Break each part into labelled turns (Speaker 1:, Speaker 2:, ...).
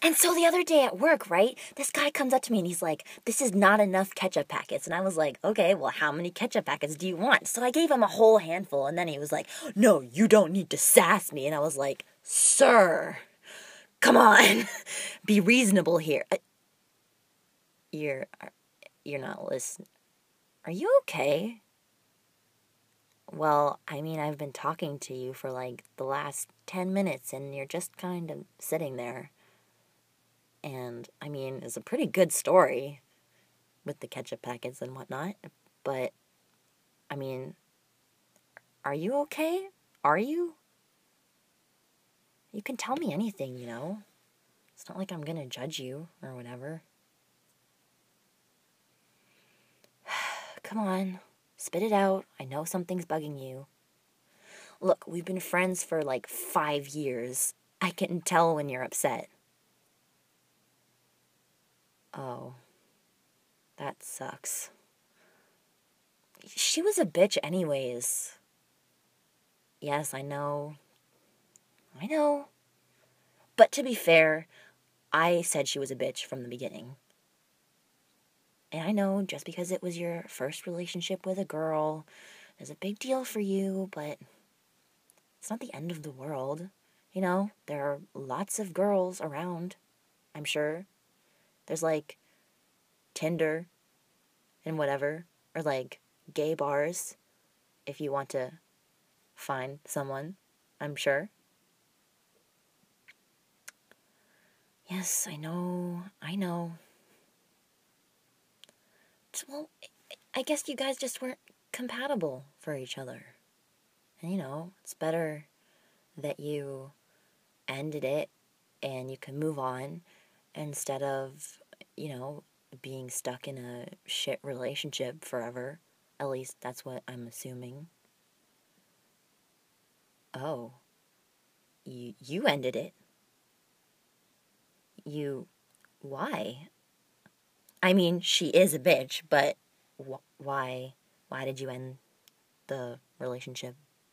Speaker 1: And so the other day at work, right, this guy comes up to me and he's like, this is not enough ketchup packets. And I was like, okay, well, how many ketchup packets do you want? So I gave him a whole handful. And then he was like, no, you don't need to sass me. And I was like, sir, come on, be reasonable here. You're not listening. Are you okay? Well, I mean, I've been talking to you for like the last 10 minutes and you're just kind of sitting there. And, I mean, it's a pretty good story with the ketchup packets and whatnot. But, I mean, are you okay? Are you? You can tell me anything, you know? It's not like I'm gonna judge you or whatever. Come on, spit it out. I know something's bugging you. Look, we've been friends for like 5 years. I can tell when you're upset. Oh, that sucks. She was a bitch anyways. Yes, I know. I know. But to be fair, I said she was a bitch from the beginning. And I know just because it was your first relationship with a girl is a big deal for you, but it's not the end of the world. You know, there are lots of girls around, I'm sure. There's like Tinder and whatever, or like gay bars if you want to find someone, I'm sure. Yes, I know. Well, I guess you guys just weren't compatible for each other. And you know, it's better that you ended it and you can move on instead of, you know, being stuck in a shit relationship forever. At least that's what I'm assuming. Oh, you ended it. Why? I mean, she is a bitch, but why? Why did you end the relationship?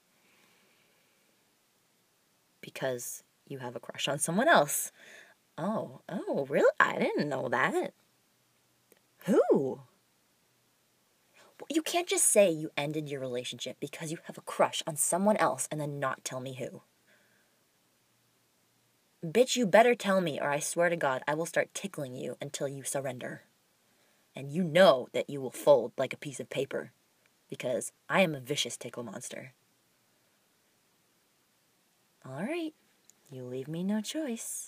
Speaker 1: Because you have a crush on someone else. Oh, really? I didn't know that. Who? You can't just say you ended your relationship because you have a crush on someone else and then not tell me who. Bitch, you better tell me or I swear to God I will start tickling you until you surrender. And you know that you will fold like a piece of paper because I am a vicious tickle monster. All right, you leave me no choice.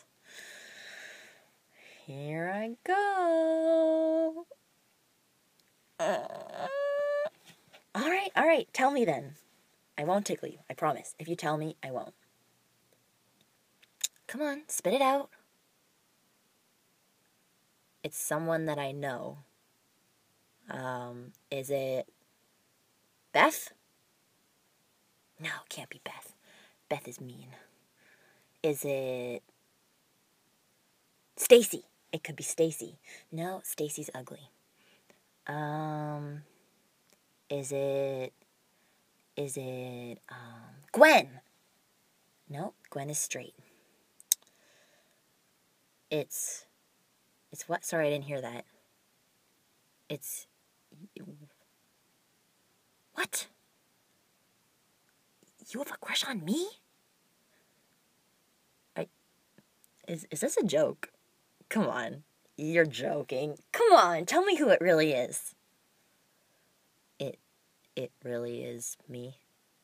Speaker 1: Here I go. All right, tell me then. I won't tickle you, I promise. If you tell me, I won't. Come on, spit it out. It's someone that I know. Is it Beth? No, it can't be Beth. Beth is mean. Is it Stacy? It could be Stacy. No, Stacy's ugly. Is it Gwen? No, Gwen is straight. It's what? Sorry, I didn't hear that. It's what? You have a crush on me? Is this a joke? Come on. You're joking. Come on, tell me who it really is. It really is me.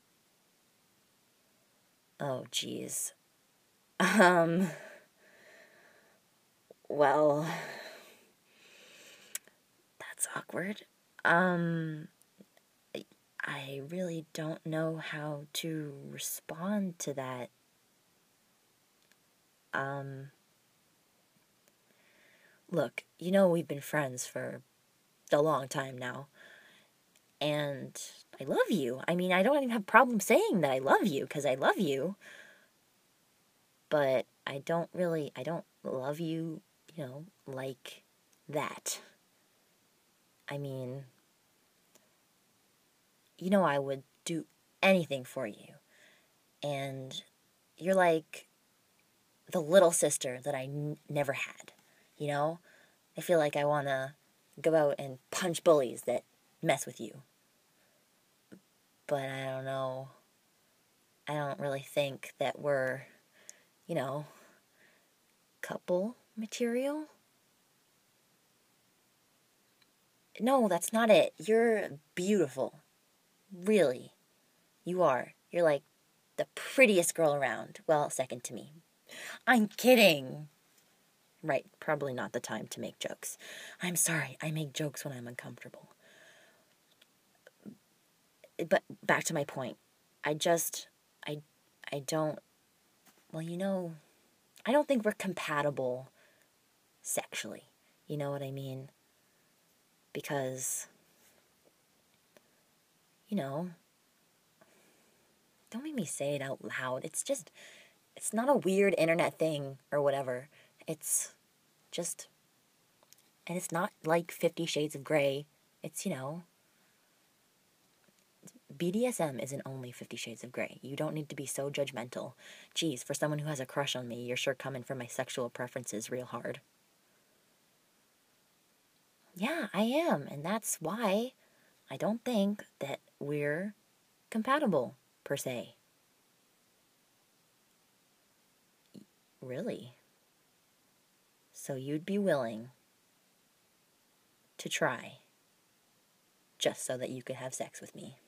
Speaker 1: Oh, jeez. Well, that's awkward. I really don't know how to respond to that. Look, you know we've been friends for a long time now. And I love you. I mean, I don't even have a problem saying that I love you, because I love you. But I don't love you, you know, like that. I mean, you know I would do anything for you. And you're like the little sister that I never had, you know? I feel like I want to go out and punch bullies that mess with you. But I don't know. I don't really think that we're, you know, couple material. No, that's not it. You're beautiful. Really. You are. You're like the prettiest girl around. Well, second to me. I'm kidding. Right, probably not the time to make jokes. I'm sorry, I make jokes when I'm uncomfortable. But back to my point. I just, I, I don't, well, I don't think we're compatible sexually. You know what I mean? Because, don't make me say it out loud. It's not a weird internet thing or whatever. It's just, and it's not like 50 Shades of Grey. It's, BDSM isn't only 50 Shades of Grey. You don't need to be so judgmental. Geez, for someone who has a crush on me, you're sure coming for my sexual preferences real hard. Yeah, I am, and that's why I don't think that we're compatible, per se. Really? So you'd be willing to try just so that you could have sex with me?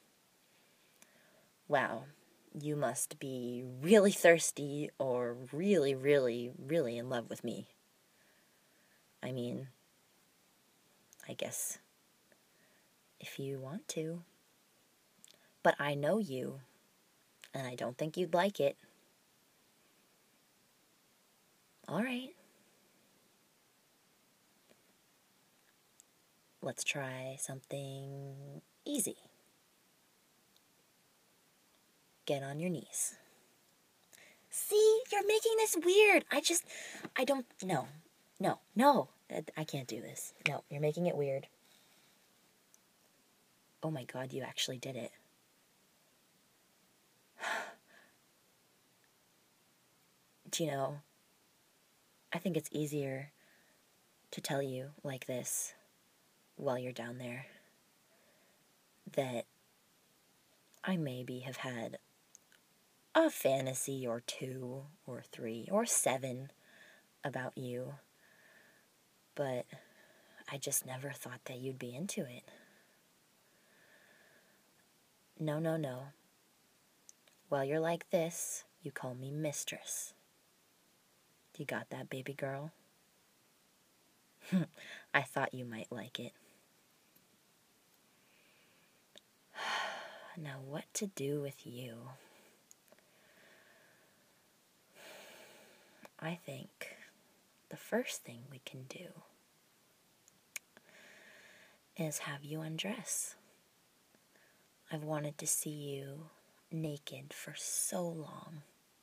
Speaker 1: Wow, you must be really thirsty or really, really, really in love with me. I mean, I guess if you want to. But I know you, and I don't think you'd like it. All right. Let's try something easy. Get on your knees. See, you're making this weird. I don't, no. I can't do this. No, you're making it weird. Oh my God, you actually did it. Do you know, I think it's easier to tell you like this while you're down there that I maybe have had a fantasy or 2 or 3 or 7 about you, but I just never thought that you'd be into it. No. While you're like this, you call me mistress. You got that, baby girl? I thought you might like it. Now, what to do with you? I think the first thing we can do is have you undress. I've wanted to see you naked for so long.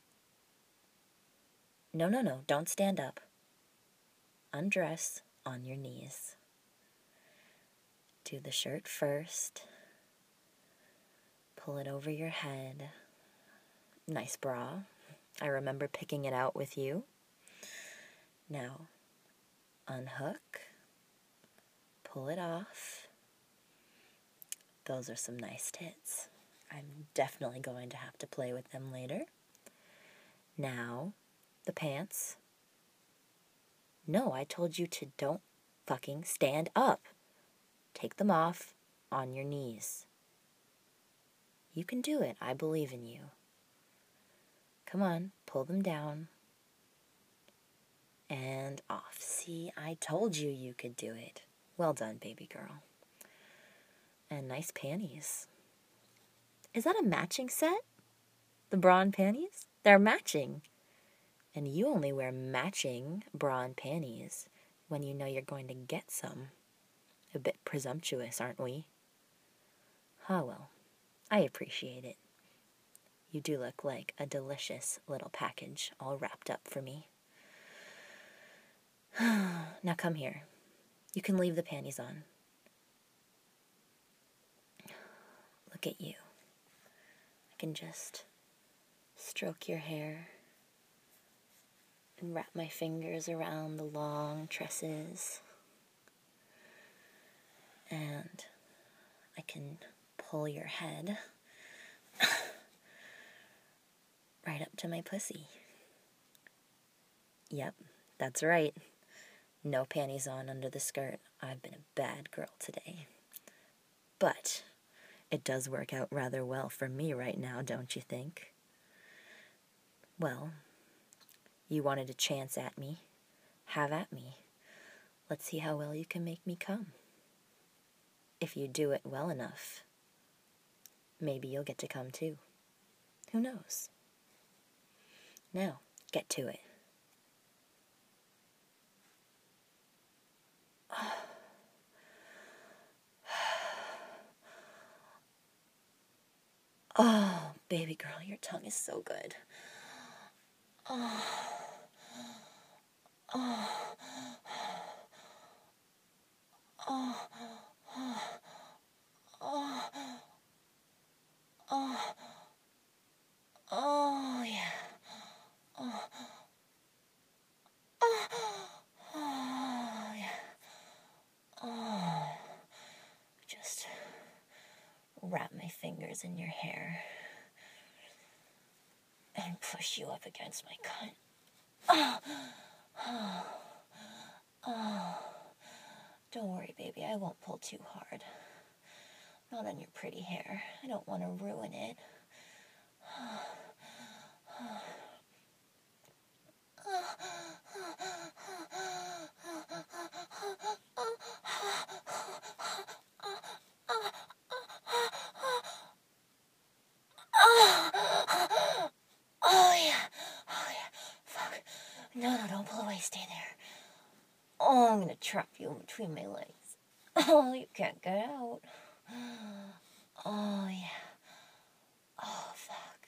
Speaker 1: No, don't stand up. Undress on your knees. Do the shirt first. Pull it over your head. Nice bra. I remember picking it out with you. Now, unhook. Pull it off. Those are some nice tits. I'm definitely going to have to play with them later. Now, the pants. No, I told you to don't fucking stand up. Take them off on your knees. You can do it. I believe in you. Come on, pull them down. And off. See, I told you you could do it. Well done, baby girl. And nice panties. Is that a matching set? The bra and panties? They're matching. And you only wear matching bra and panties when you know you're going to get some. A bit presumptuous, aren't we? Oh well, I appreciate it. You do look like a delicious little package all wrapped up for me. Now come here. You can leave the panties on. Look at you. I can just stroke your hair. and wrap my fingers around the long tresses. And I can pull your head right up to my pussy. Yep, that's right. No panties on under the skirt. I've been a bad girl today. But it does work out rather well for me right now, don't you think? Well, you wanted a chance at me. Have at me. Let's see how well you can make me come. If you do it well enough, maybe you'll get to come too. Who knows? Now, get to it. Oh, baby girl, your tongue is so good. Oh. Oh. Oh. Oh. Oh. Oh, yeah. Oh. Oh. Oh, yeah. Oh. Just wrap my fingers in your hair and push you up against my cunt. Oh. Oh. Oh. Don't worry, baby, I won't pull too hard. Not on your pretty hair. I don't want to ruin it. Oh, yeah. Oh, yeah. Fuck. No, don't pull away. Stay there. Oh, I'm gonna trap you between my legs. Oh, you can't get out. Oh, yeah. Oh, fuck.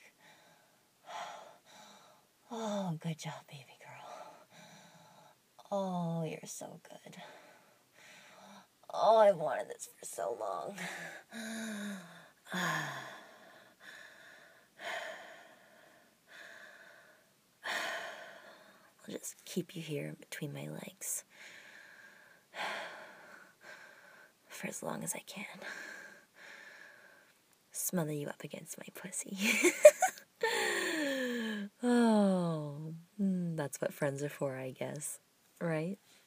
Speaker 1: Oh, good job, baby girl. Oh, you're so good. Oh, I've wanted this for so long. I'll just keep you here between my legs for as long as I can. Smother you up against my pussy. Oh, that's what friends are for, I guess. Right?